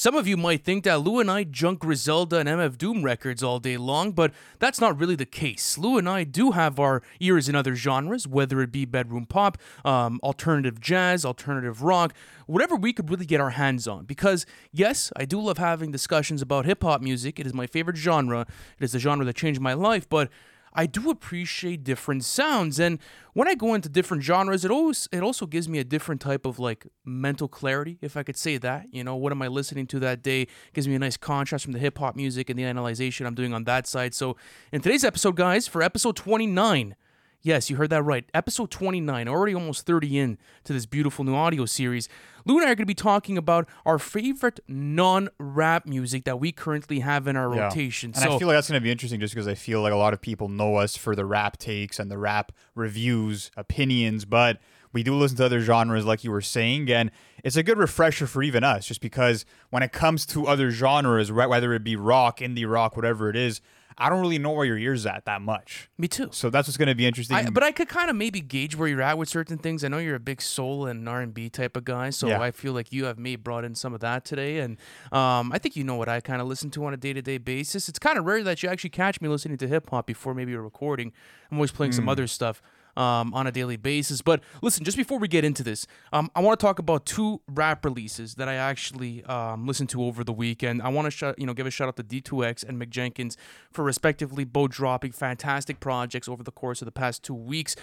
Some of you might think that Lou and I junk Griselda and MF Doom records all day long, but that's not really the case. Lou and I do have our ears in other genres, whether it be bedroom pop, alternative jazz, alternative rock, whatever we could really get our hands on. Because, yes, I do love having discussions about hip-hop music. It is my favorite genre. It is the genre that changed my life, but I do appreciate different sounds, and when I go into different genres, it also gives me a different type of like mental clarity, if I could say that. You know, what am I listening to that day? It gives me a nice contrast from the hip hop music and the analyzation I'm doing on that side. So in today's episode, guys, for episode 29. Yes, you heard that right. Episode 29, already almost 30 in to this beautiful new audio series. Lou and I are going to be talking about our favorite non-rap music that we currently have in our rotation. And I feel like that's going to be interesting just because I feel like a lot of people know us for the rap takes and the rap reviews, opinions, but we do listen to other genres like you were saying, and it's a good refresher for even us just because when it comes to other genres, whether it be rock, indie rock, whatever it is, I don't really know where your ear's at that much. Me too. So that's what's going to be interesting. But I could kind of maybe gauge where you're at with certain things. I know you're a big soul and R&B type of guy, so I feel like you have maybe brought in some of that today. And I think you know what I kind of listen to on a day-to-day basis. It's kind of rare that you actually catch me listening to hip-hop before maybe a recording. I'm always playing some other stuff on a daily basis. But listen, just before we get into this, I want to talk about two rap releases that I actually listened to over the weekend. I want to give a shout out to D2X and Mick Jenkins for respectively both dropping fantastic projects over the course of the past 2 weeks.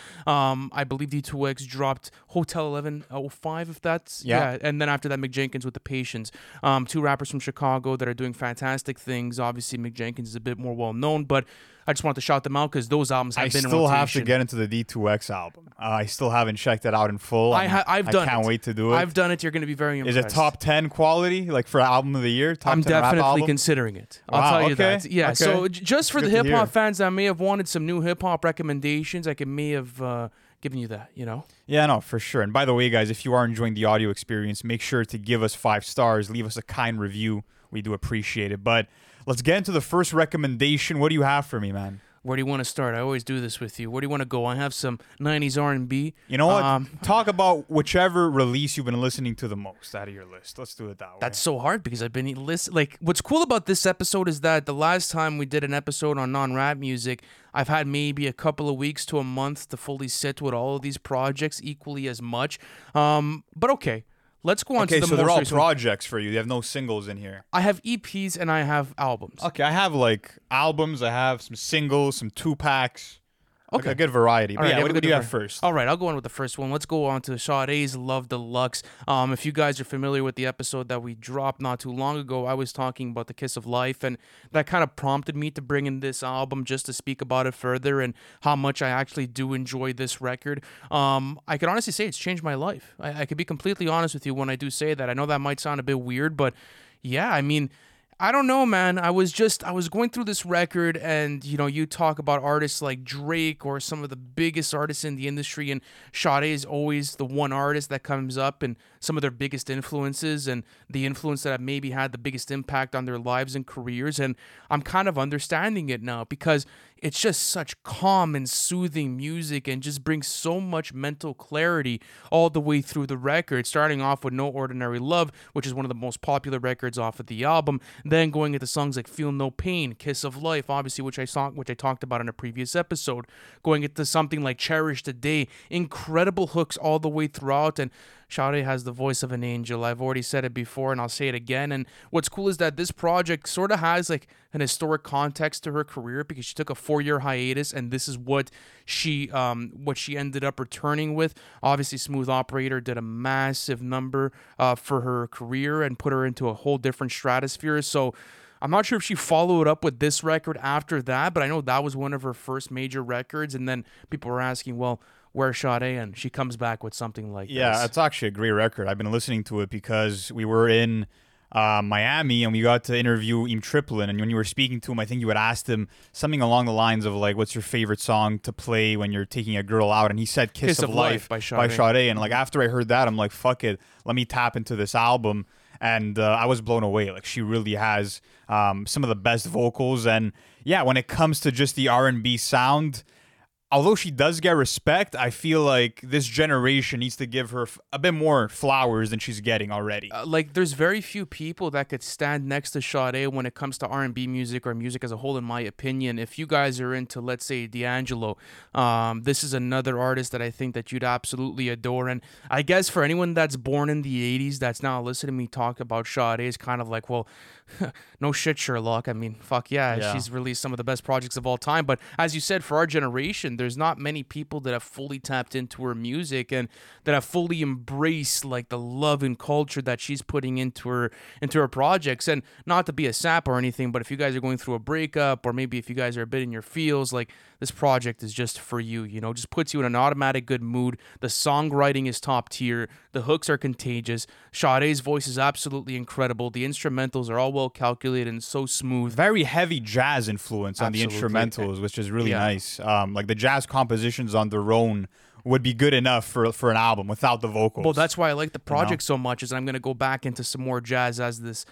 I believe D2X dropped Hotel 1105, if that's and then after that Mick Jenkins with The Patience. Two rappers from Chicago that are doing fantastic things. Obviously Mick Jenkins is a bit more well known, but I just wanted to shout them out because those albums have been in rotation. I still have to get into the D2X album. I still haven't checked it out in full. I can't wait to do it. I've done it. You're going to be very impressed. Is it top 10 quality, like for album of the year? I'm definitely considering it. I'll tell you that. Yeah. Okay. So just for the hip hop fans that may have wanted some new hip hop recommendations, I may have given you that. You know. Yeah, no, for sure. And by the way, guys, if you are enjoying the audio experience, make sure to give us 5 stars. Leave us a kind review. We do appreciate it. But let's get into the first recommendation. What do you have for me, man? Where do you want to start? I always do this with you. Where do you want to go? I have some 90s R&B. You know what? Talk about whichever release you've been listening to the most out of your list. Let's do it that way. That's so hard because I've been listening. Like, what's cool about this episode is that the last time we did an episode on non-rap music, I've had maybe a couple of weeks to a month to fully sit with all of these projects equally as much. But okay. Let's go on to the so they're all projects for you. You have no singles in here. I have EPs and I have albums. Okay, I have like albums. I have some singles, some 2-packs. Okay, like a good variety. But what do you have first? All right, I'll go on with the first one. Let's go on to Sade's Love Deluxe. If you guys are familiar with the episode that we dropped not too long ago, I was talking about The Kiss of Life, and that kind of prompted me to bring in this album just to speak about it further and how much I actually do enjoy this record. I can honestly say it's changed my life. I could be completely honest with you when I do say that. I know that might sound a bit weird, but yeah, I mean, I don't know, man. I was going through this record and, you talk about artists like Drake or some of the biggest artists in the industry, and Sade is always the one artist that comes up and some of their biggest influences and the influence that have maybe had the biggest impact on their lives and careers. And I'm kind of understanding it now because it's just such calm and soothing music and just brings so much mental clarity all the way through the record, starting off with No Ordinary Love, which is one of the most popular records off of the album, then going into songs like Feel No Pain, Kiss of Life, obviously, which I talked about in a previous episode, going into something like Cherish the Day, incredible hooks all the way throughout, and Sade has the voice of an angel. I've already said it before and I'll say it again. And what's cool is that this project sort of has like an historic context to her career because she took a 4-year hiatus and this is what she ended up returning with. Obviously, Smooth Operator did a massive number for her career and put her into a whole different stratosphere. So I'm not sure if she followed up with this record after that, but I know that was one of her first major records. And then people were asking, well, where's Sade? And she comes back with something like this. Yeah, it's actually a great record. I've been listening to it because we were in Miami and we got to interview Im Triplin. And when you were speaking to him, I think you had asked him something along the lines of like, what's your favorite song to play when you're taking a girl out? And he said Kiss of Life by Sade. And like after I heard that, I'm like, fuck it. Let me tap into this album. And I was blown away. Like she really has some of the best vocals. And yeah, when it comes to just the R&B sound, although she does get respect, I feel like this generation needs to give her a bit more flowers than she's getting already. Like there's very few people that could stand next to Sade when it comes to R&B music or music as a whole, in my opinion. If you guys are into, let's say, D'Angelo, this is another artist that I think that you'd absolutely adore. And I guess for anyone that's born in the 80s that's now listening to me talk about Sade is kind of like, well, no shit, Sherlock. I mean, fuck yeah, she's released some of the best projects of all time. But as you said, for our generation, there's not many people that have fully tapped into her music and that have fully embraced like the love and culture that she's putting into her projects. And not to be a sap or anything, but if you guys are going through a breakup, or maybe if you guys are a bit in your feels, like this project is just for you. You know, just puts you in an automatic good mood. The songwriting is top tier. The hooks are contagious. Sade's voice is absolutely incredible. The instrumentals are all well calculated and so smooth. Very heavy jazz influence on the instrumentals, which is really nice. Like the jazz compositions on their own would be good enough for an album without the vocals. Well, that's why I like the project so much, is I'm going to go back into some more jazz as this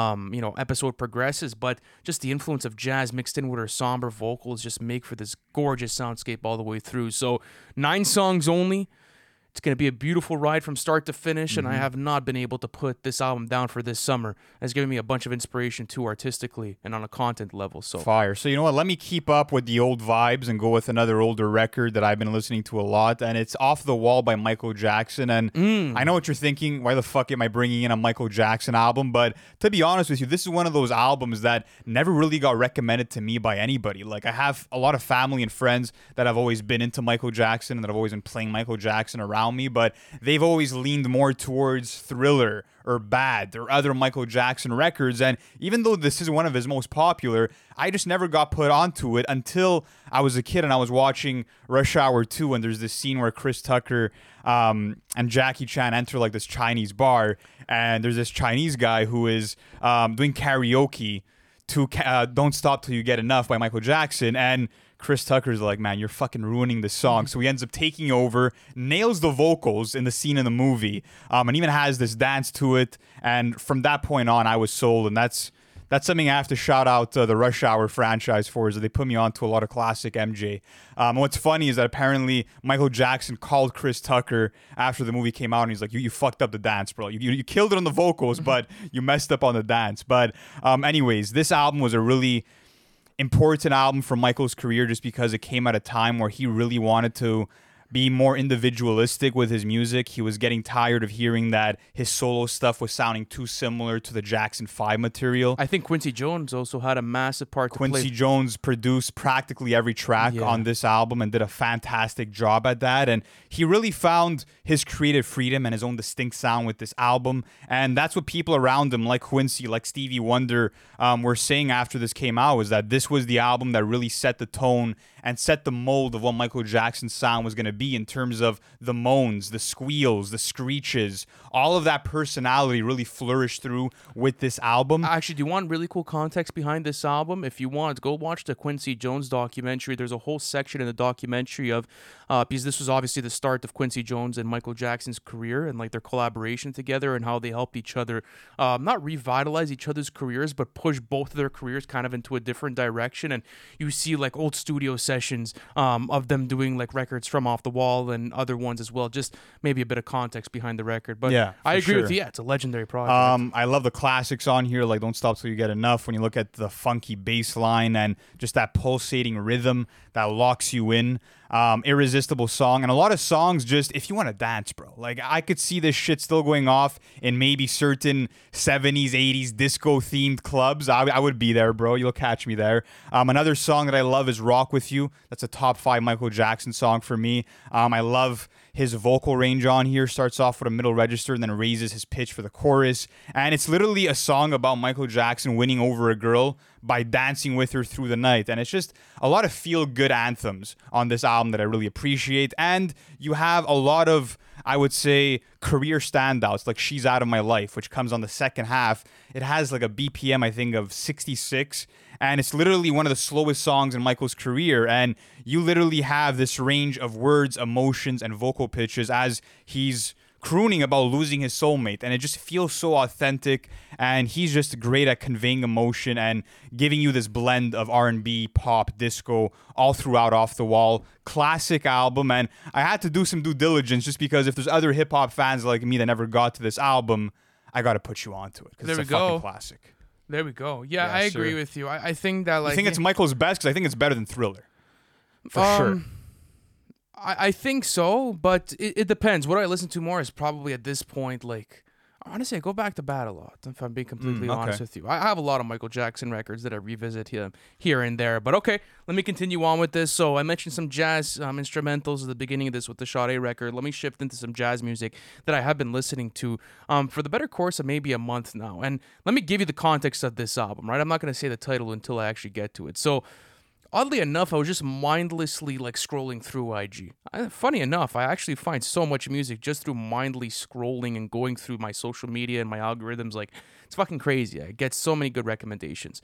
episode progresses, but just the influence of jazz mixed in with her somber vocals just make for this gorgeous soundscape all the way through. So 9 songs only. It's going to be a beautiful ride from start to finish, and I have not been able to put this album down for this summer. It's given me a bunch of inspiration, too, artistically and on a content level. So fire. So you know what? Let me keep up with the old vibes and go with another older record that I've been listening to a lot, and it's Off the Wall by Michael Jackson. And I know what you're thinking. Why the fuck am I bringing in a Michael Jackson album? But to be honest with you, this is one of those albums that never really got recommended to me by anybody. Like, I have a lot of family and friends that have always been into Michael Jackson and that have always been playing Michael Jackson around me, but they've always leaned more towards Thriller or Bad or other Michael Jackson records. And even though this is one of his most popular, I just never got put onto it until I was a kid and I was watching Rush Hour 2, and there's this scene where Chris Tucker and Jackie Chan enter like this Chinese bar, and there's this Chinese guy who is doing karaoke to Don't Stop Till You Get Enough by Michael Jackson, and Chris Tucker's like, man, you're fucking ruining the song. So he ends up taking over, nails the vocals in the scene in the movie, and even has this dance to it. And from that point on, I was sold. And that's something I have to shout out the Rush Hour franchise for, is that they put me on to a lot of classic MJ. And what's funny is that apparently Michael Jackson called Chris Tucker after the movie came out, and he's like, you fucked up the dance, bro. You killed it on the vocals, but you messed up on the dance. But anyways, this album was a really important album for Michael's career, just because it came at a time where he really wanted to be more individualistic with his music. He was getting tired of hearing that his solo stuff was sounding too similar to the Jackson 5 material. I think Quincy Jones also had a massive part to play. Quincy Jones produced practically every track on this album and did a fantastic job at that. And he really found his creative freedom and his own distinct sound with this album. And that's what people around him, like Quincy, like Stevie Wonder, were saying after this came out, was that this was the album that really set the tone and set the mold of what Michael Jackson's sound was going to be, in terms of the moans, the squeals, the screeches. All of that personality really flourished through with this album. Actually, do you want really cool context behind this album? If you want, go watch the Quincy Jones documentary. There's a whole section in the documentary of, because this was obviously the start of Quincy Jones and Michael Jackson's career, and like their collaboration together and how they helped each other, not revitalize each other's careers, but push both of their careers kind of into a different direction. And you see like old studio sessions of them doing like records from Off the Wall and other ones as well. Just maybe a bit of context behind the record. But yeah, I agree with you. Yeah, it's a legendary project. I love the classics on here, like Don't Stop Till You Get Enough. When you look at the funky bass line and just that pulsating rhythm that locks you in. Irresistible Song, and a lot of songs just, if you want to dance, bro. Like, I could see this shit still going off in maybe certain 70s, 80s disco-themed clubs. I would be there, bro. You'll catch me there. Another song that I love is Rock With You. That's a top 5 Michael Jackson song for me. I love his vocal range on here. Starts off with a middle register and then raises his pitch for the chorus. And it's literally a song about Michael Jackson winning over a girl by dancing with her through the night. And it's just a lot of feel-good anthems on this album that I really appreciate. And you have a lot of, I would say, career standouts, like She's Out of My Life, which comes on the second half. It has like a BPM, I think, of 66. And it's literally one of the slowest songs in Michael's career. And you literally have this range of words, emotions, and vocal pitches as he's crooning about losing his soulmate, and it just feels so authentic. And he's just great at conveying emotion and giving you this blend of R&B, pop, disco, all throughout Off the Wall. Classic album, and I had to do some due diligence just because if there's other hip hop fans like me that never got to this album, I got to put you onto it because it's a fucking classic. There we go. Yeah, I agree with you. I think that like I think it's Michael's best because I think it's better than Thriller. For sure. I think so, but it depends. What I listen to more is probably at this point, like, honestly, I go back to Bad a lot, if I'm being completely honest with you. I have a lot of Michael Jackson records that I revisit here and there. But okay, let me continue on with this. So I mentioned some jazz instrumentals at the beginning of this with the Sade record. Let me shift into some jazz music that I have been listening to for the better course of maybe a month now. And let me give you the context of this album, right? I'm not going to say the title until I actually get to it. So oddly enough, I was just mindlessly like scrolling through IG. Funny enough, I actually find so much music just through mindlessly scrolling and going through my social media and my algorithms. Like, it's fucking crazy. I get so many good recommendations.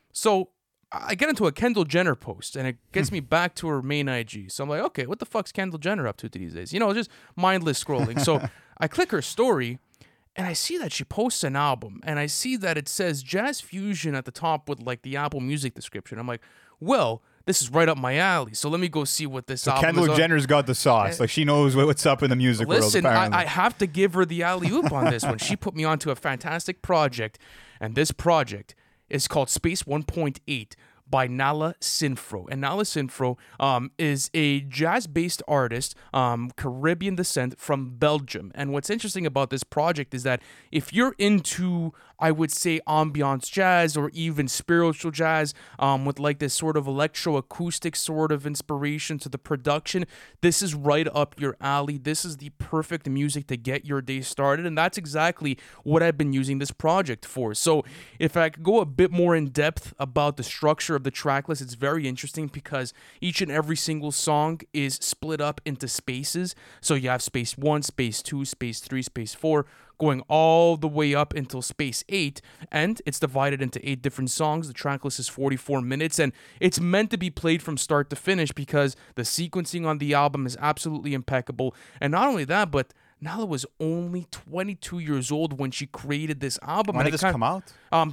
So I get into a Kendall Jenner post, and it gets me back to her main IG. So I'm like, okay, what the fuck's Kendall Jenner up to these days? You know, just mindless scrolling. So I click her story, and I see that she posts an album, and I see that it says Jazz Fusion at the top with like the Apple Music description. I'm like, well, this is right up my alley. So let me go see what this album Kendall is. Jenner's got the sauce. Like, she knows what's up in the music world, Listen, apparently. I have to give her the alley-oop on this one. She put me onto a fantastic project, and this project is called Space 1.8 by Nala Sinfro. And Nala Sinfro is a jazz-based artist, Caribbean descent from Belgium. And what's interesting about this project is that if you're into, I would say, ambiance jazz or even spiritual jazz with like this sort of electroacoustic sort of inspiration to the production, this is right up your alley. This is the perfect music to get your day started, and that's exactly what I've been using this project for. So if I could go a bit more in depth about the structure of the track list, it's very interesting because each and every single song is split up into spaces. So you have space 1, space 2, space 3, space 4, going all the way up until space 8, and it's divided into 8 different songs. The track list is 44 minutes, and it's meant to be played from start to finish because the sequencing on the album is absolutely impeccable. And not only that, but Nala was only 22 years old when she created this album. When did this come out?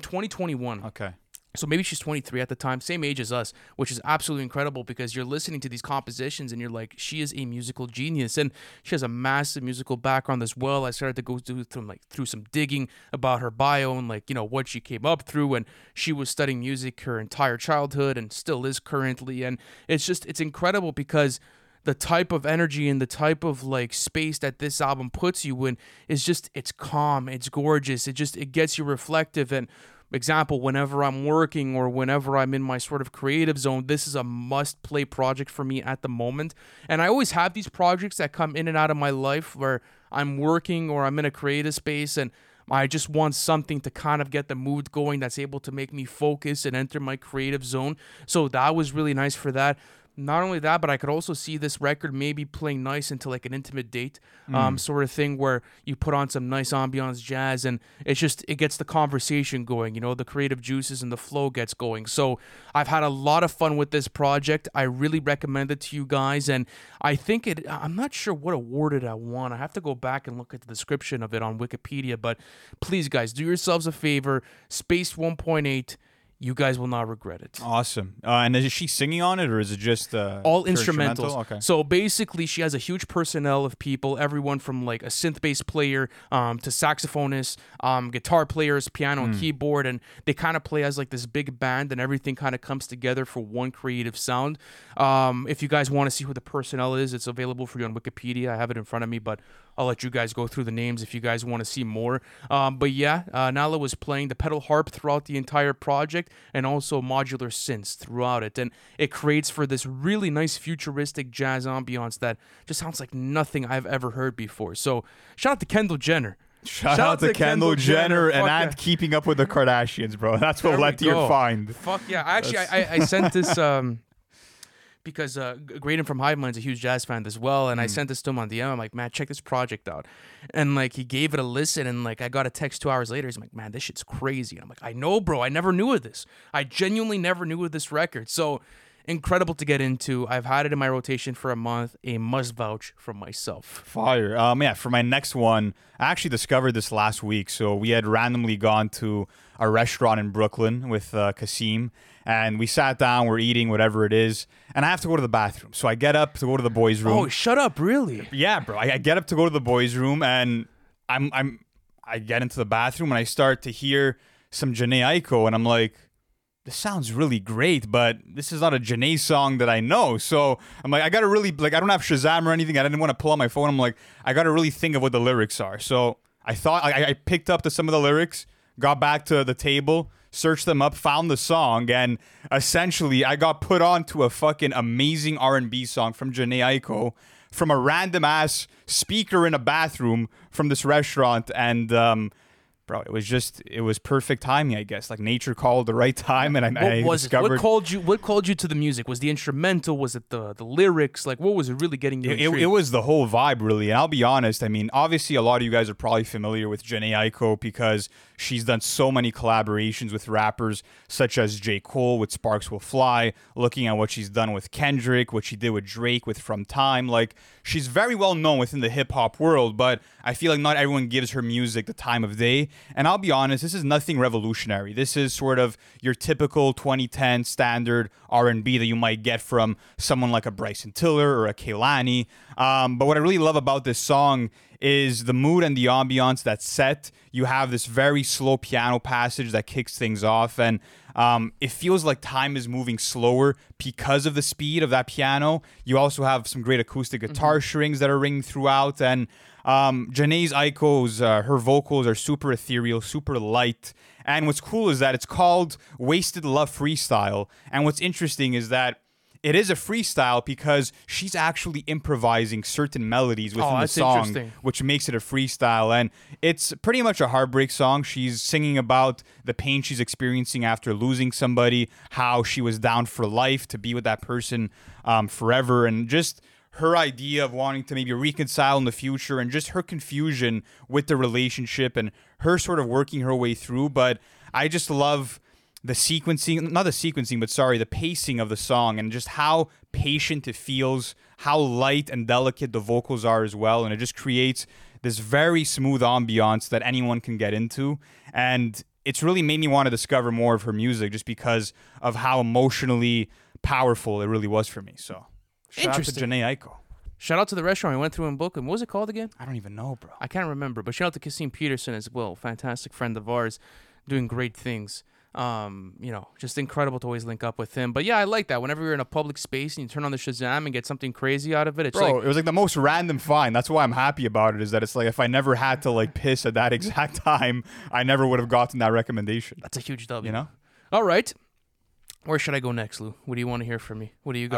2021. Okay. So maybe she's 23 at the time, same age as us, which is absolutely incredible because you're listening to these compositions and you're like, she is a musical genius. And she has a massive musical background as well. I started to go through some digging about her bio and like, you know, what she came up through. And she was studying music her entire childhood and still is currently. And it's incredible because the type of energy and the type of like space that this album puts you in is just, it's calm, it's gorgeous. It gets you reflective. And example, whenever I'm working or whenever I'm in my sort of creative zone, this is a must-play project for me at the moment. And I always have these projects that come in and out of my life where I'm working or I'm in a creative space and I just want something to kind of get the mood going that's able to make me focus and enter my creative zone. So that was really nice for that. Not only that, but I could also see this record maybe playing nice into like an intimate date sort of thing where you put on some nice ambiance jazz and it gets the conversation going, you know, the creative juices and the flow gets going. So I've had a lot of fun with this project. I really recommend it to you guys. And I think I'm not sure what award it won. I have to go back and look at the description of it on Wikipedia. But please, guys, do yourselves a favor. Space 1.8. You guys will not regret it. Awesome. And is she singing on it, or is it just all instrumentals? Okay. So basically, she has a huge personnel of people, everyone from like a synth bass player to saxophonists, guitar players, piano and keyboard, and they kind of play as like this big band, and everything kind of comes together for one creative sound. If you guys want to see who the personnel is, it's available for you on Wikipedia. I have it in front of me, but I'll let you guys go through the names if you guys want to see more. But yeah, Nala was playing the pedal harp throughout the entire project and also modular synths throughout it. And it creates for this really nice futuristic jazz ambiance that just sounds like nothing I've ever heard before. So shout out to Kendall Jenner. Shout out to Kendall Jenner and Keeping Up with the Kardashians, bro. That's what led to your find. Fuck yeah. Actually, I sent this... because Graydon from Hivemind's a huge jazz fan as well, and I sent this to him on DM. I'm like, man, check this project out. And like, he gave it a listen, and like, I got a text 2 hours later. He's like, man, this shit's crazy. And I'm like, I know, bro. I never knew of this. I genuinely never knew of this record. So incredible to get into. I've had it in my rotation for a month. A must vouch from myself. Fire. Yeah, for my next one, I actually discovered this last week. So we had randomly gone to a restaurant in Brooklyn with Kasim, and we sat down, we're eating whatever it is, and I have to go to the bathroom. So I get up to go to the boys' room. Oh, shut up, really? Yeah, bro. I get up to go to the boys' room, and I get into the bathroom, and I start to hear some Jhené Aiko, and I'm like, this sounds really great, but this is not a Jhené song that I know. So I'm like, I gotta really, like, I don't have Shazam or anything. I didn't want to pull out my phone. I'm like, I gotta really think of what the lyrics are. So I thought, I picked up to some of the lyrics, got back to the table, searched them up, found the song, and essentially I got put on to a fucking amazing R&B song from Jhené Aiko from a random ass speaker in a bathroom from this restaurant. And bro, it was perfect timing, I guess. Like nature called the right time, and I discovered. What called you to the music? Was the instrumental? Was it the lyrics? Like, what was it really getting you? It was the whole vibe, really. And I'll be honest. I mean, obviously, a lot of you guys are probably familiar with Jhené Aiko because she's done so many collaborations with rappers such as J. Cole with Sparks Will Fly. Looking at what she's done with Kendrick, what she did with Drake with From Time, like she's very well known within the hip hop world. But I feel like not everyone gives her music the time of day. And I'll be honest, this is nothing revolutionary. This is sort of your typical 2010 standard R&B that you might get from someone like a Bryson Tiller or a Kehlani. But what I really love about this song is the mood and the ambiance that's set. You have this very slow piano passage that kicks things off, and it feels like time is moving slower because of the speed of that piano. You also have some great acoustic guitar strings that are ringing throughout, and Jhené Aiko's her vocals are super ethereal, super light. And what's cool is that it's called Wasted Love Freestyle. And what's interesting is that it is a freestyle because she's actually improvising certain melodies within the song, which makes it a freestyle. And it's pretty much a heartbreak song. She's singing about the pain she's experiencing after losing somebody, how she was down for life to be with that person forever, and just her idea of wanting to maybe reconcile in the future, and just her confusion with the relationship and her sort of working her way through. But I just love the pacing of the song, and just how patient it feels, how light and delicate the vocals are as well. And it just creates this very smooth ambiance that anyone can get into. And it's really made me want to discover more of her music just because of how emotionally powerful it really was for me. So shout out to Jhené Aiko. Shout out to the restaurant we went through in Brooklyn. What was it called again? I don't even know, bro. I can't remember. But shout out to Kasim Peterson as well. Fantastic friend of ours, doing great things. Just incredible to always link up with him. But yeah, I like that. Whenever you're in a public space and you turn on the Shazam and get something crazy out of it, it's bro, it was like the most random find. That's why I'm happy about it, is that it's like if I never had to like piss at that exact time, I never would have gotten that recommendation. That's a huge W. You know? All right. Where should I go next, Lou? What do you want to hear from me? What do you got?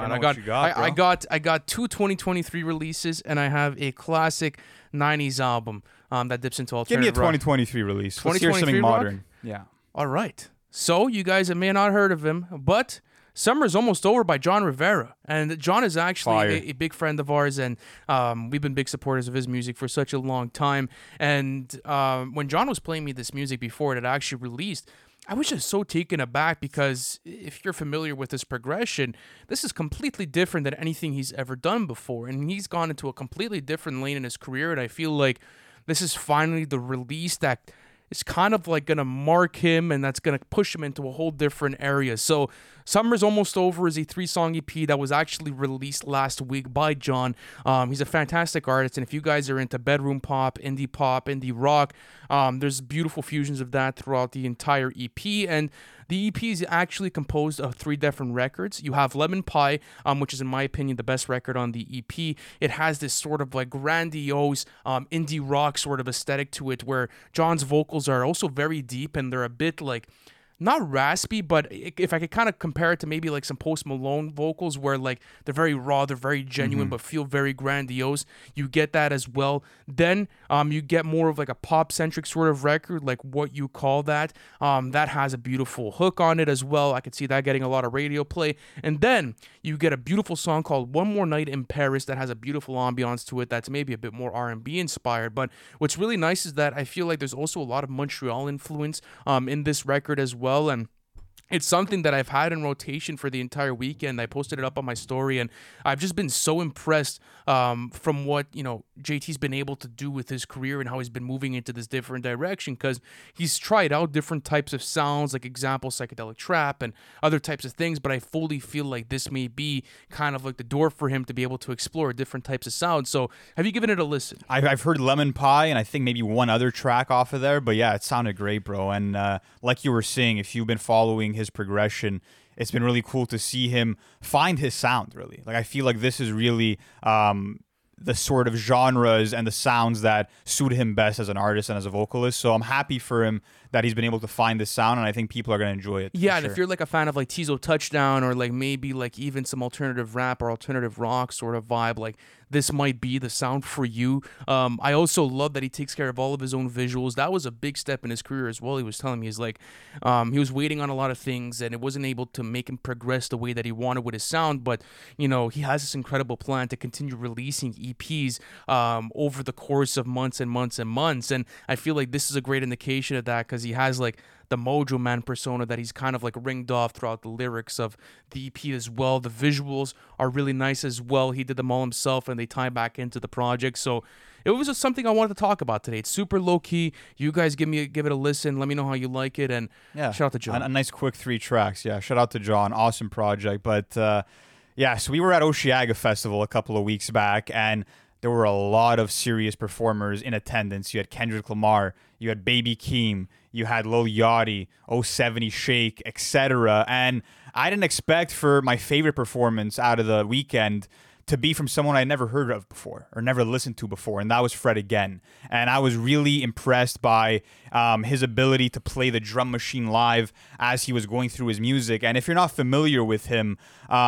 I got two 2023 releases, and I have a classic 90s album that dips into alternative. Give me a 2023 release. Let's hear something modern. Yeah. All right. So, you guys may not heard of him, but Summer's Almost Over by John Rivera. And John is actually a big friend of ours, and we've been big supporters of his music for such a long time. And when John was playing me this music before it had actually released, I was just so taken aback, because if you're familiar with his progression, this is completely different than anything he's ever done before. And he's gone into a completely different lane in his career, and I feel like this is finally the release that it's kind of like going to mark him, and that's going to push him into a whole different area. So Summer's Almost Over is a 3-song EP that was actually released last week by John. He's a fantastic artist, and if you guys are into bedroom pop, indie rock, there's beautiful fusions of that throughout the entire EP. And the EP is actually composed of 3 different records. You have Lemon Pie, which is, in my opinion, the best record on the EP. It has this sort of like grandiose indie rock sort of aesthetic to it, where John's vocals are also very deep, and they're a bit like, not raspy, but if I could kind of compare it to maybe like some Post Malone vocals, where like they're very raw, they're very genuine, but feel very grandiose. You get that as well. Then you get more of like a pop-centric sort of record, like What You Call That. That has a beautiful hook on it as well. I could see that getting a lot of radio play. And then you get a beautiful song called One More Night in Paris that has a beautiful ambiance to it that's maybe a bit more R&B inspired. But what's really nice is that I feel like there's also a lot of Montreal influence in this record as well. And it's something that I've had in rotation for the entire weekend. I posted it up on my story, and I've just been so impressed from what JT's been able to do with his career and how he's been moving into this different direction. Because he's tried out different types of sounds, like example psychedelic trap and other types of things. But I fully feel like this may be kind of like the door for him to be able to explore different types of sounds. So have you given it a listen? I've heard Lemon Pie, and I think maybe one other track off of there. But yeah, it sounded great, bro. And like you were saying, if you've been following his progression, it's been really cool to see him find his sound, really. Like, I feel like this is really the sort of genres and the sounds that suit him best as an artist and as a vocalist. So I'm happy for him that he's been able to find this sound, and I think people are going to enjoy it. Yeah, and if you're like a fan of like Tizo Touchdown, or like maybe like even some alternative rap or alternative rock sort of vibe, like this might be the sound for you. I also love that he takes care of all of his own visuals. That was a big step in his career as well. He was telling me, he's like, he was waiting on a lot of things, and it wasn't able to make him progress the way that he wanted with his sound. But he has this incredible plan to continue releasing EPs over the course of months and months and months. And I feel like this is a great indication of that, because he has like the Mojo Man persona that he's kind of like ringed off throughout the lyrics of the EP as well. The visuals are really nice as well. He did them all himself, and they tie back into the project. So it was just something I wanted to talk about today. It's super low key. You guys give it a listen. Let me know how you like it, and shout out to John. A nice quick 3 tracks. Yeah, shout out to John. Awesome project. But so we were at Osheaga Festival a couple of weeks back, and there were a lot of serious performers in attendance. You had Kendrick Lamar, you had Baby Keem, you had Lil Yachty, 070 Shake, etc. And I didn't expect for my favorite performance out of the weekend to be from someone I never heard of before or never listened to before, and that was Fred again. And I was really impressed by his ability to play the drum machine live as he was going through his music. And if you're not familiar with him,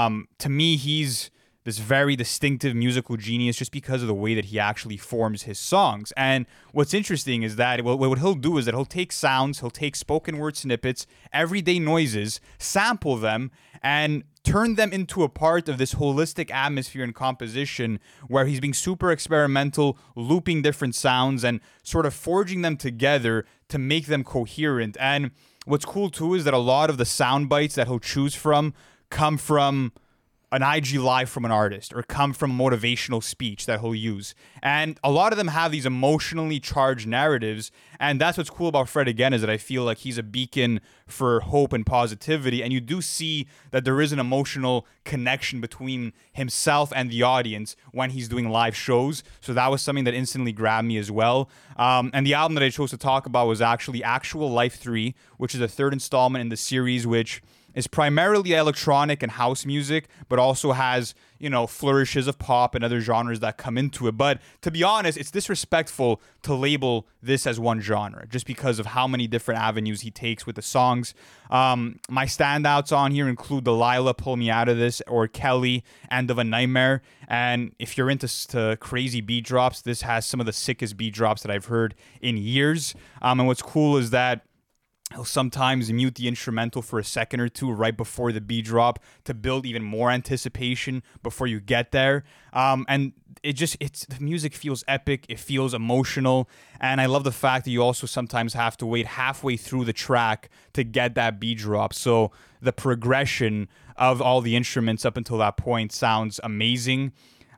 to me, he's this very distinctive musical genius just because of the way that he actually forms his songs. And what's interesting is that what he'll do is that he'll take sounds, he'll take spoken word snippets, everyday noises, sample them, and turn them into a part of this holistic atmosphere and composition where he's being super experimental, looping different sounds and sort of forging them together to make them coherent. And what's cool too is that a lot of the sound bites that he'll choose from come from an IG live from an artist or come from motivational speech that he'll use. And a lot of them have these emotionally charged narratives. And that's what's cool about Fred again, is that I feel like he's a beacon for hope and positivity. And you do see that there is an emotional connection between himself and the audience when he's doing live shows. So that was something that instantly grabbed me as well. And the album that I chose to talk about was actually Actual Life 3, which is the 3rd installment in the series, which is primarily electronic and house music, but also has, flourishes of pop and other genres that come into it. But to be honest, it's disrespectful to label this as one genre just because of how many different avenues he takes with the songs. My standouts on here include Delilah, Pull Me Out of This, or Kelly, End of a Nightmare. And if you're into crazy beat drops, this has some of the sickest beat drops that I've heard in years. And what's cool is that he'll sometimes mute the instrumental for a second or two right before the beat drop to build even more anticipation before you get there. And the music feels epic. It feels emotional. And I love the fact that you also sometimes have to wait halfway through the track to get that beat drop. So the progression of all the instruments up until that point sounds amazing.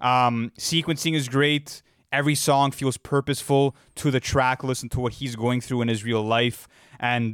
Sequencing is great. Every song feels purposeful to the track. Listen to what he's going through in his real life. And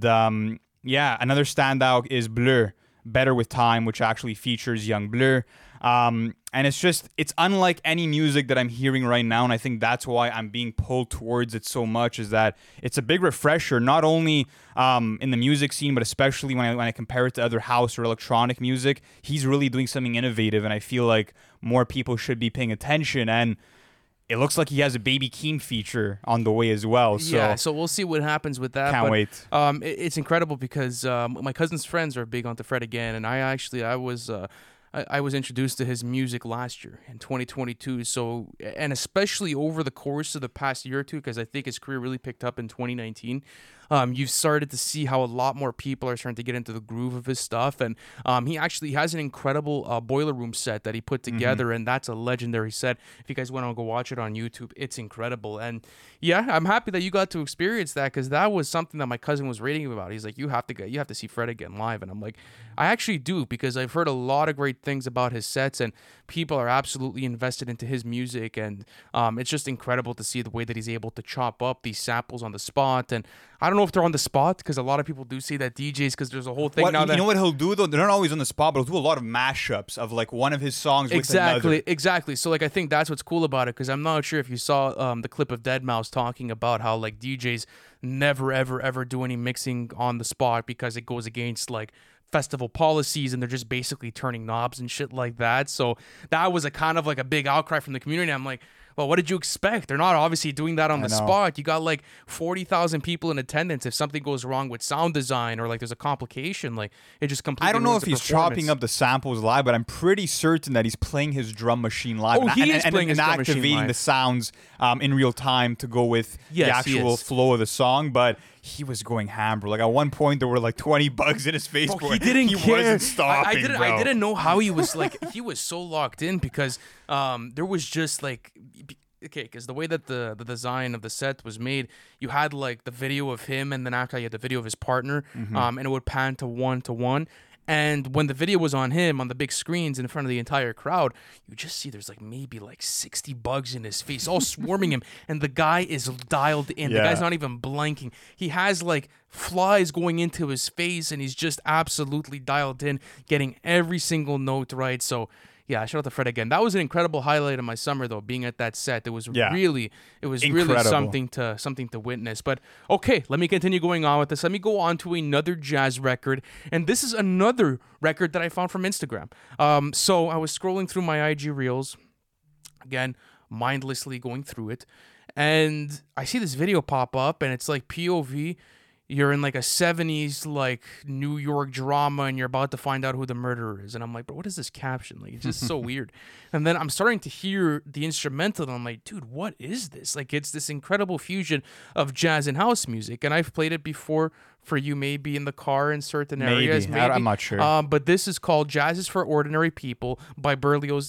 another standout is Bleu, Better With Time, which actually features Young Bleu. And it's unlike any music that I'm hearing right now. And I think that's why I'm being pulled towards it so much, is that it's a big refresher, not only in the music scene, but especially when I compare it to other house or electronic music. He's really doing something innovative, and I feel like more people should be paying attention. And it looks like he has a Baby Keem feature on the way as well. So we'll see what happens with that. Can't wait. It's incredible because my cousin's friends are big onto Fred again, and I was introduced to his music last year in 2022. So, and especially over the course of the past year or two, because I think his career really picked up in 2019. you've started to see how a lot more people are starting to get into the groove of his stuff. And he actually has an incredible Boiler Room set that he put together, and that's a legendary set. If you guys want to go watch it on YouTube, it's incredible. And yeah, I'm happy that you got to experience that, because that was something that my cousin was raving about. He's like, you have to see Fred again live. And I'm like, I actually do, because I've heard a lot of great things about his sets, and people are absolutely invested into his music. And it's just incredible to see the way that he's able to chop up these samples on the spot. And I don't know if they're on the spot, because a lot of people do say that DJs, because there's a whole thing now that, you know what he'll do though? They're not always on the spot, but he'll do a lot of mashups of like one of his songs with another. Exactly. So like, I think that's what's cool about it, because I'm not sure if you saw the clip of Deadmau5 talking about how like DJs never ever do any mixing on the spot, because it goes against like festival policies, and they're just basically turning knobs and shit like that. So that was a kind of like a big outcry from the community. I'm like, well, what did you expect? They're not obviously doing that on the spot. You got like 40,000 people in attendance. If something goes wrong with sound design, or like there's a complication, like it just completely. I don't know if he's chopping up the samples live, but I'm pretty certain that he's playing his drum machine live. Oh, he is playing his drum machine activating live. the sounds in real time to go with the actual flow of the song. But he was going ham, bro. Like at one point, there were like 20 bugs in his face. Bro, he didn't care. Wasn't stopping, bro. I didn't know how he was like. He was so locked in, because there was just like. Okay, because the way that the design of the set was made, you had like the video of him, and then after you had the video of his partner, and it would pan to one. And when the video was on him on the big screens in front of the entire crowd, you just see there's like maybe like 60 bugs in his face, all swarming him. And the guy is dialed in. Yeah. The guy's not even blinking. He has like flies going into his face, and he's just absolutely dialed in, getting every single note right. So yeah, shout out to Fred again. That was an incredible highlight of my summer, though, being at that set. It was really something to witness. But okay, let me continue going on with this. Let me go on to another jazz record, and this is another record that I found from Instagram. So I was scrolling through my IG reels, again, mindlessly going through it, and I see this video pop up, and it's like POV. You're in like a 70s like New York drama, and you're about to find out who the murderer is. And I'm like, bro, what is this caption? Like, it's just so weird. And then I'm starting to hear the instrumental, and I'm like, dude, what is this? Like, it's this incredible fusion of jazz and house music. And I've played it before for you, maybe in the car in certain areas. Maybe. I'm not sure. But this is called Jazz is for Ordinary People by Berlioz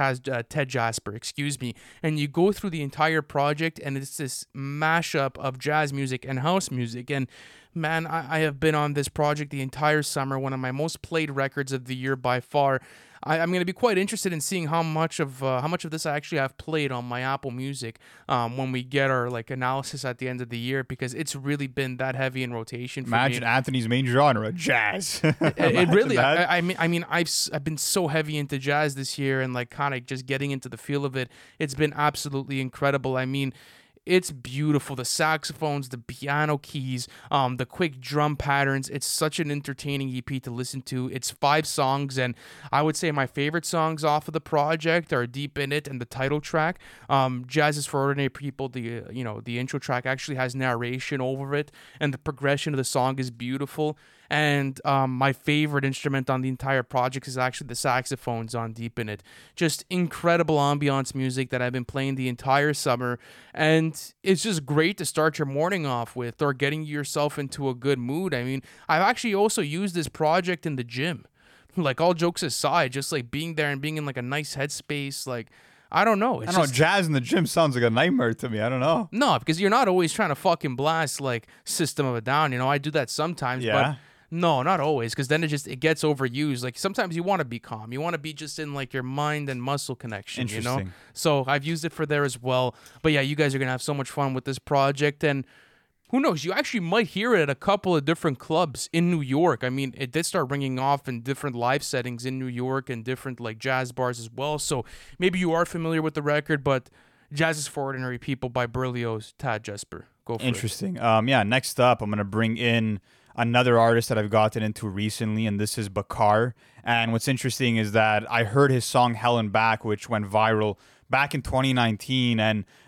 Ted Jasper, excuse me. And you go through the entire project, and it's this mashup of jazz music and house music. And man, I have been on this project the entire summer, one of my most played records of the year by far. I'm going to be quite interested in seeing how much of this I actually have played on my Apple Music when we get our like analysis at the end of the year, because it's really been that heavy in rotation for Imagine me. Anthony's main genre, jazz. It really. I mean, I've been so heavy into jazz this year, and like kind of just getting into the feel of it. It's been absolutely incredible. I mean, it's beautiful. The saxophones, the piano keys, the quick drum patterns. It's such an entertaining EP to listen to. It's 5 songs, and I would say my favorite songs off of the project are Deep in It and the title track. Jazz is for Ordinary People. The intro track actually has narration over it, and the progression of the song is beautiful. And my favorite instrument on the entire project is actually the saxophones on Deep in It. Just incredible ambiance music that I've been playing the entire summer. And it's just great to start your morning off with, or getting yourself into a good mood. I mean, I've actually also used this project in the gym. Like, all jokes aside, just like being there and being in like a nice headspace, like, I don't know. I don't know. Jazz in the gym sounds like a nightmare to me. I don't know. No, because you're not always trying to fucking blast like System of a Down. You know, I do that sometimes, but no, not always, because then it gets overused. Like, sometimes you want to be calm. You want to be just in like your mind and muscle connection, you know? So I've used it for there as well. But yeah, you guys are going to have so much fun with this project. And who knows, you actually might hear it at a couple of different clubs in New York. I mean, it did start ringing off in different live settings in New York and different like jazz bars as well. So maybe you are familiar with the record, but Jazz is for Ordinary People by Berlioz Ted Jasper. Go for it. Interesting. Next up, I'm going to bring in another artist that I've gotten into recently, and this is Bakar. And what's interesting is that I heard his song Hell and Back, which went viral back in 2019, and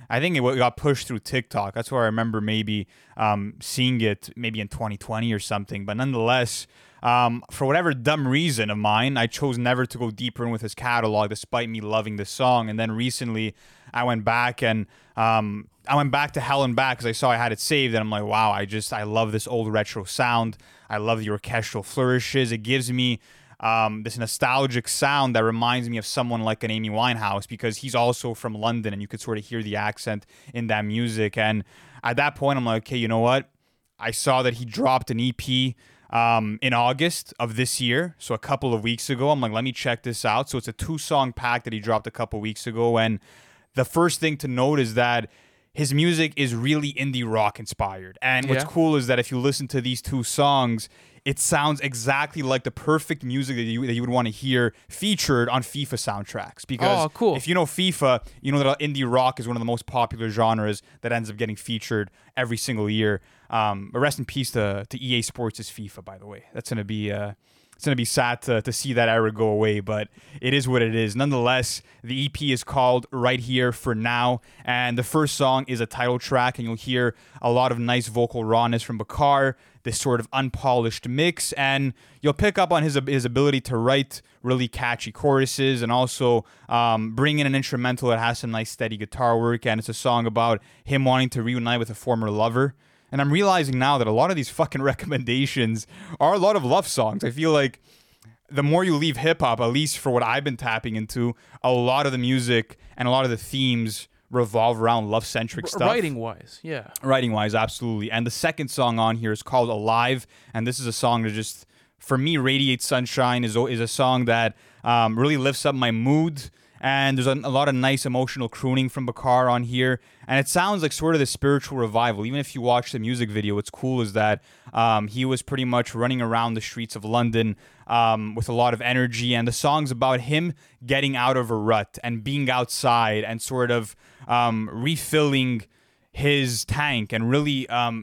I think it got pushed through TikTok. That's where I remember maybe seeing it maybe in 2020 or something. But nonetheless, for whatever dumb reason of mine, I chose never to go deeper in with his catalog, despite me loving this song. And then recently, I went back and I went back to Hell and Back because I saw I had it saved, and I'm like, wow, I love this old retro sound. I love the orchestral flourishes. It gives me this nostalgic sound that reminds me of someone like an Amy Winehouse, because he's also from London, and you could sort of hear the accent in that music. And at that point, I'm like, okay, you know what? I saw that he dropped an EP in August of this year, so a couple of weeks ago. I'm like, let me check this out. So it's a 2-song pack that he dropped a couple weeks ago, and the first thing to note is that his music is really indie rock inspired. And what's cool is that if you listen to these 2 songs, it sounds exactly like the perfect music that you would want to hear featured on FIFA soundtracks. Because if you know FIFA, you know that indie rock is one of the most popular genres that ends up getting featured every single year. Rest in peace to EA Sports' FIFA, by the way. That's going to be... It's going to be sad to see that era go away, but it is what it is. Nonetheless, the EP is called Right Here for Now, and the first song is a title track, and you'll hear a lot of nice vocal rawness from Bakar, this sort of unpolished mix, and you'll pick up on his ability to write really catchy choruses and also bring in an instrumental that has some nice steady guitar work, and it's a song about him wanting to reunite with a former lover. And I'm realizing now that a lot of these fucking recommendations are a lot of love songs. I feel like the more you leave hip-hop, at least for what I've been tapping into, a lot of the music and a lot of the themes revolve around love-centric stuff. Writing-wise, yeah. Writing-wise, absolutely. And the second song on here is called Alive, and this is a song that just, for me, radiates sunshine, is a song that really lifts up my mood. And there's a lot of nice emotional crooning from Bakar on here. And it sounds like sort of the spiritual revival. Even if you watch the music video, what's cool is that he was pretty much running around the streets of London with a lot of energy. And the song's about him getting out of a rut and being outside and sort of refilling his tank and really,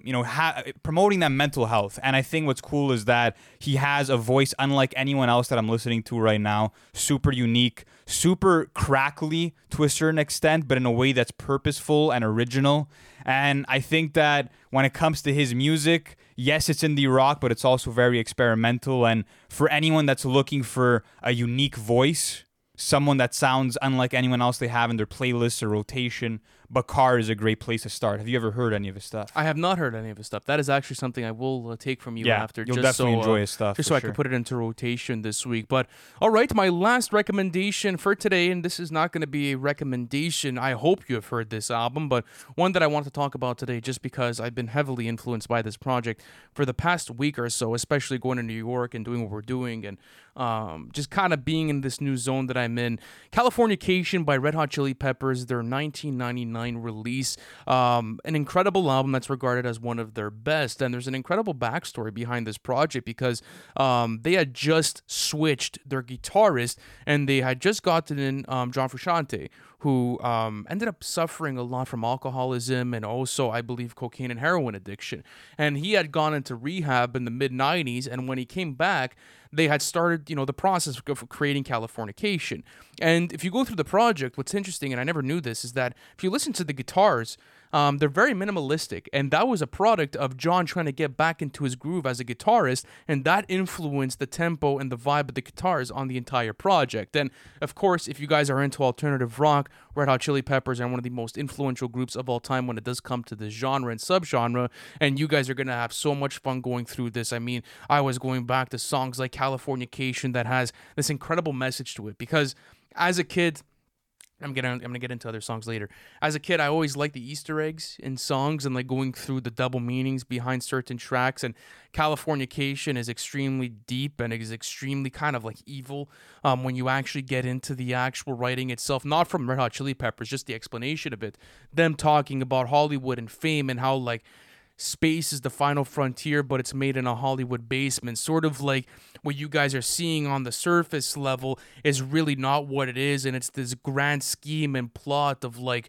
promoting that mental health. And I think what's cool is that he has a voice unlike anyone else that I'm listening to right now. Super unique, super crackly to a certain extent, but in a way that's purposeful and original. And I think that when it comes to his music, yes, it's indie rock, but it's also very experimental. And for anyone that's looking for a unique voice, someone that sounds unlike anyone else they have in their playlists or rotation, Bakar is a great place to start. Have you ever heard any of his stuff? I have not heard any of his stuff. That is actually something I will take from you after. You'll definitely enjoy his stuff. Just so I can put it into rotation this week. But all right, my last recommendation for today, and this is not going to be a recommendation. I hope you have heard this album, but one that I want to talk about today just because I've been heavily influenced by this project for the past week or so, especially going to New York and doing what we're doing and just kind of being in this new zone that I'm in. Californication by Red Hot Chili Peppers, their 1999 release. An incredible album that's regarded as one of their best. And there's an incredible backstory behind this project because they had just switched their guitarist and they had just gotten in John Frusciante, who ended up suffering a lot from alcoholism and also, I believe, cocaine and heroin addiction. And he had gone into rehab in the mid-90s, and when he came back, they had started, the process of creating Californication. And if you go through the project, what's interesting, and I never knew this, is that if you listen to the guitars, they're very minimalistic, and that was a product of John trying to get back into his groove as a guitarist, and that influenced the tempo and the vibe of the guitars on the entire project. And of course, if you guys are into alternative rock, Red Hot Chili Peppers are one of the most influential groups of all time when it does come to this genre and subgenre, and you guys are going to have so much fun going through this. I mean, I was going back to songs like Californication that has this incredible message to it, because as a kid, I'm gonna get into other songs later. As a kid, I always liked the Easter eggs in songs and like going through the double meanings behind certain tracks. And Californication is extremely deep and is extremely kind of like evil when you actually get into the actual writing itself. Not from Red Hot Chili Peppers, just the explanation of it. Them talking about Hollywood and fame and how like space is the final frontier, but it's made in a Hollywood basement. Sort of like what you guys are seeing on the surface level is really not what it is, and it's this grand scheme and plot of like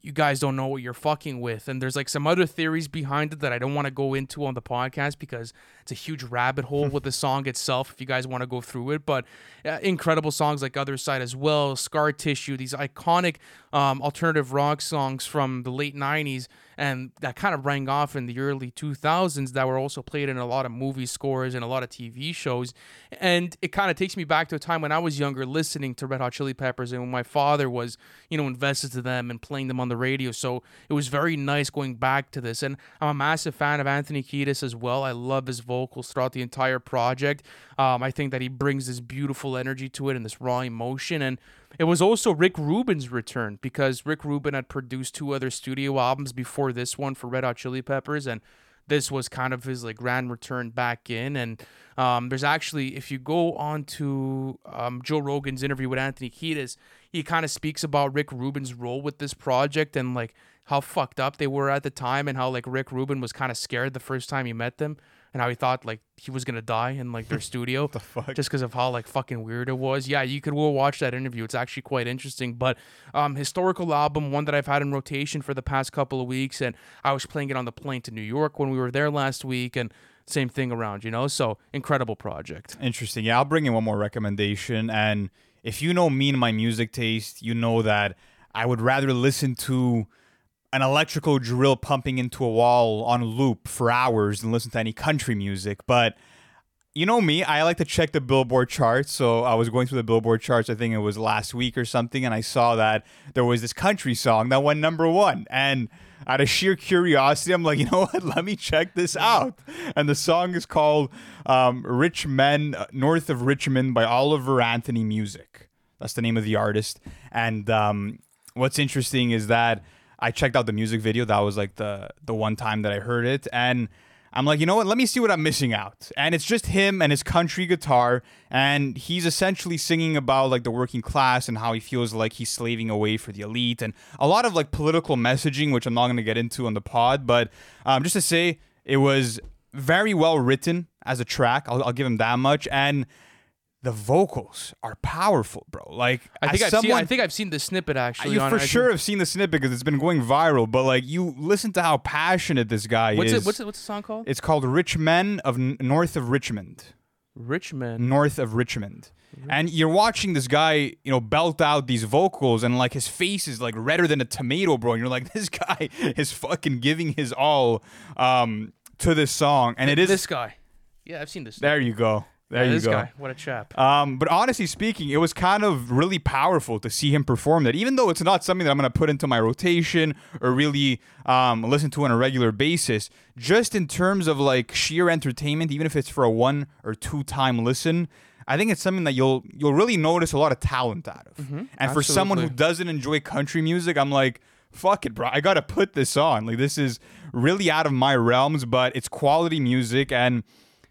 you guys don't know what you're fucking with. And there's like some other theories behind it that I don't want to go into on the podcast because it's a huge rabbit hole with the song itself if you guys want to go through it. But incredible songs like Other Side as well, Scar Tissue, these iconic alternative rock songs from the late 90s and that kind of rang off in the early 2000s that were also played in a lot of movie scores and a lot of TV shows. And it kind of takes me back to a time when I was younger listening to Red Hot Chili Peppers and when my father was, invested to them and playing them on the radio. So it was very nice going back to this. And I'm a massive fan of Anthony Kiedis as well. I love his vocals throughout the entire project. I think that he brings this beautiful energy to it and this raw emotion. And it was also Rick Rubin's return because Rick Rubin had produced 2 other studio albums before this one for Red Hot Chili Peppers, and this was kind of his like grand return back in. And there's actually, if you go on to Joe Rogan's interview with Anthony Kiedis, he kind of speaks about Rick Rubin's role with this project and like how fucked up they were at the time and how like Rick Rubin was kind of scared the first time he met them and how he thought like he was gonna die in like their studio the fuck? Just because of how like fucking weird it was. Yeah, you could go watch that interview. It's actually quite interesting. But historical album, one that I've had in rotation for the past couple of weeks, and I was playing it on the plane to New York when we were there last week, and same thing around, so incredible project. Interesting. Yeah, I'll bring in one more recommendation. And if you know me and my music taste, you know that I would rather listen to an electrical drill pumping into a wall on loop for hours than listen to any country music. But you know me, I like to check the Billboard charts. So I was going through the Billboard charts, I think it was last week or something, and I saw that there was this country song that went #1. And out of sheer curiosity, I'm like, you know what? Let me check this out. And the song is called Rich Men North of Richmond by Oliver Anthony Music. That's the name of the artist. And what's interesting is that I checked out the music video. That was like the one time that I heard it. And I'm like, you know what? Let me see what I'm missing out. And it's just him and his country guitar. And he's essentially singing about like the working class and how he feels like he's slaving away for the elite. And a lot of like political messaging, which I'm not going to get into on the pod. But just to say, it was very well written as a track. I'll give him that much. And the vocals are powerful, bro. Like I think I've seen the snippet actually. You for sure have seen the snippet because it's been going viral. But like, you listen to how passionate this guy is. What's the song called? It's called "Rich Men of North of Richmond." Richmond. North of Richmond. And you're watching this guy, belt out these vocals, and like his face is like redder than a tomato, bro. And you're like, this guy is fucking giving his all to this song, and it is this guy. Yeah, I've seen this. There you go. There you this go. Guy, what a chap. But honestly speaking, it was kind of really powerful to see him perform that, even though it's not something that I'm going to put into my rotation or really listen to on a regular basis. Just in terms of like sheer entertainment, even if it's for a 1 or 2 time listen, I think it's something that you'll really notice a lot of talent out of. Mm-hmm, and absolutely. For someone who doesn't enjoy country music, I'm like, fuck it, bro. I got to put this on. Like, this is really out of my realms, but it's quality music, and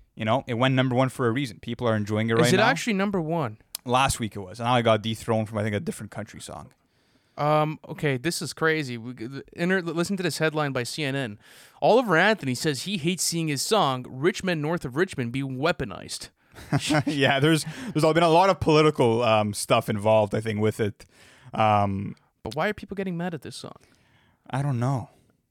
it went #1 for a reason. People are enjoying it right now. Is it actually #1? Last week it was. And now I got dethroned from, I think, a different country song. Okay, this is crazy. Listen to this headline by CNN. Oliver Anthony says he hates seeing his song, Rich Men North of Richmond, be weaponized. Yeah, there's been a lot of political stuff involved, I think, with it. But why are people getting mad at this song? I don't know.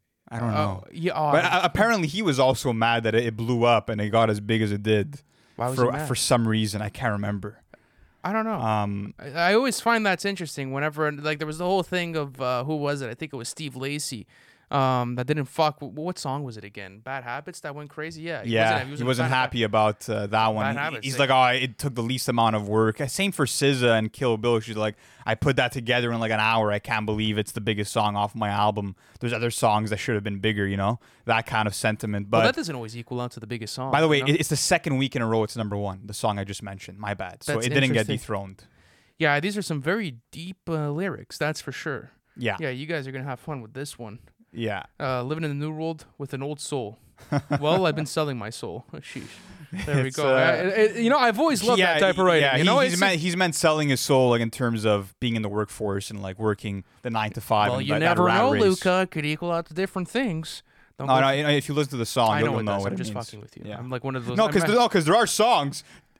Yeah, but apparently he was also mad that it blew up and it got as big as it did. Why was he mad? For some reason, I can't remember. I don't know. I always find that's interesting. Whenever like there was the whole thing of who was it? I think it was Steve Lacy. That didn't fuck. What song was it again? Bad Habits that went crazy. Yeah, he wasn't happy about that one. He's like, oh, it took the least amount of work. Same for SZA and Kill Bill. She's like, I put that together in like an hour. I can't believe it's the biggest song off my album. There's other songs that should have been bigger. That kind of sentiment. But that doesn't always equal out to the biggest song. By the way, it's the second week in a row it's #1. The song I just mentioned. My bad. So it didn't get dethroned. Yeah, these are some very deep lyrics. That's for sure. Yeah. Yeah, you guys are gonna have fun with this one. Yeah. Living in the new world with an old soul. Well, I've been selling my soul. Sheesh. There we go. I've always loved that type of writing. Yeah, he's meant selling his soul, like in terms of being in the workforce and like working the 9 to 5. Well, and you never know, Luca. It could equal out to different things. No, if you listen to the song, you'll know what I'm it just means. fucking with you. Yeah. I'm like one of those. No, because there are songs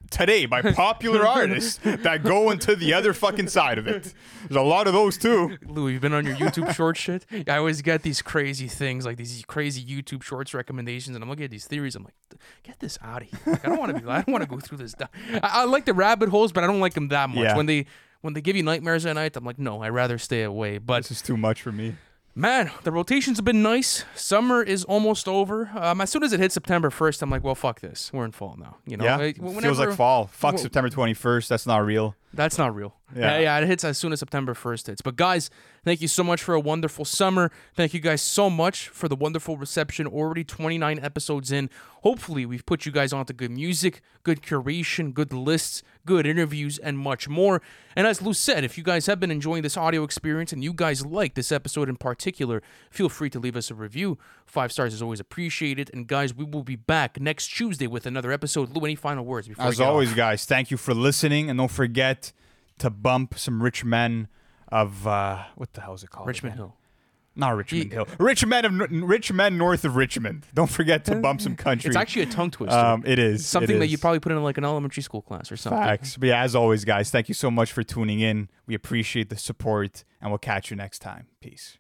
today by popular artists that go into the other fucking side of it. There's a lot of those too. Lou, you've been on your YouTube short shit. I always get these crazy things, like these crazy YouTube shorts recommendations, and I'm looking at these theories. I'm like, get this out of here. Like, I don't want to go through this. I like the rabbit holes, but I don't like them that much. Yeah. When they give you nightmares at night, I'm like, no, I'd rather stay away. But This is too much for me. man, the rotations have been nice. Summer is almost over. As soon as it hits September 1st, I'm like, well, fuck this. We're in fall now. You know, Yeah, feels like fall. Fuck September 21st. That's not real. That's not real. Yeah. It hits as soon as September 1st hits. But guys, thank you so much for a wonderful summer. Thank you guys so much for the wonderful reception. Already 29 episodes in. Hopefully, we've put you guys onto good music, good curation, good lists, good interviews, and much more. And as Lou said, if you guys have been enjoying this audio experience and you guys like this episode in particular, feel free to leave us a review. 5 stars is always appreciated. And guys, we will be back next Tuesday with another episode. Lou, any final words before we As get always, off? guys, thank you for listening, and don't forget to bump some rich men of what the hell is it called? Richmond again? Hill. Not Richmond Hill. Rich men north of Richmond. Don't forget to bump some country. It's actually a tongue twister. It is Something it that is. you probably put in like an elementary school class or something. Facts. But yeah, as always, guys, thank you so much for tuning in. We appreciate the support, and we'll catch you next time. Peace.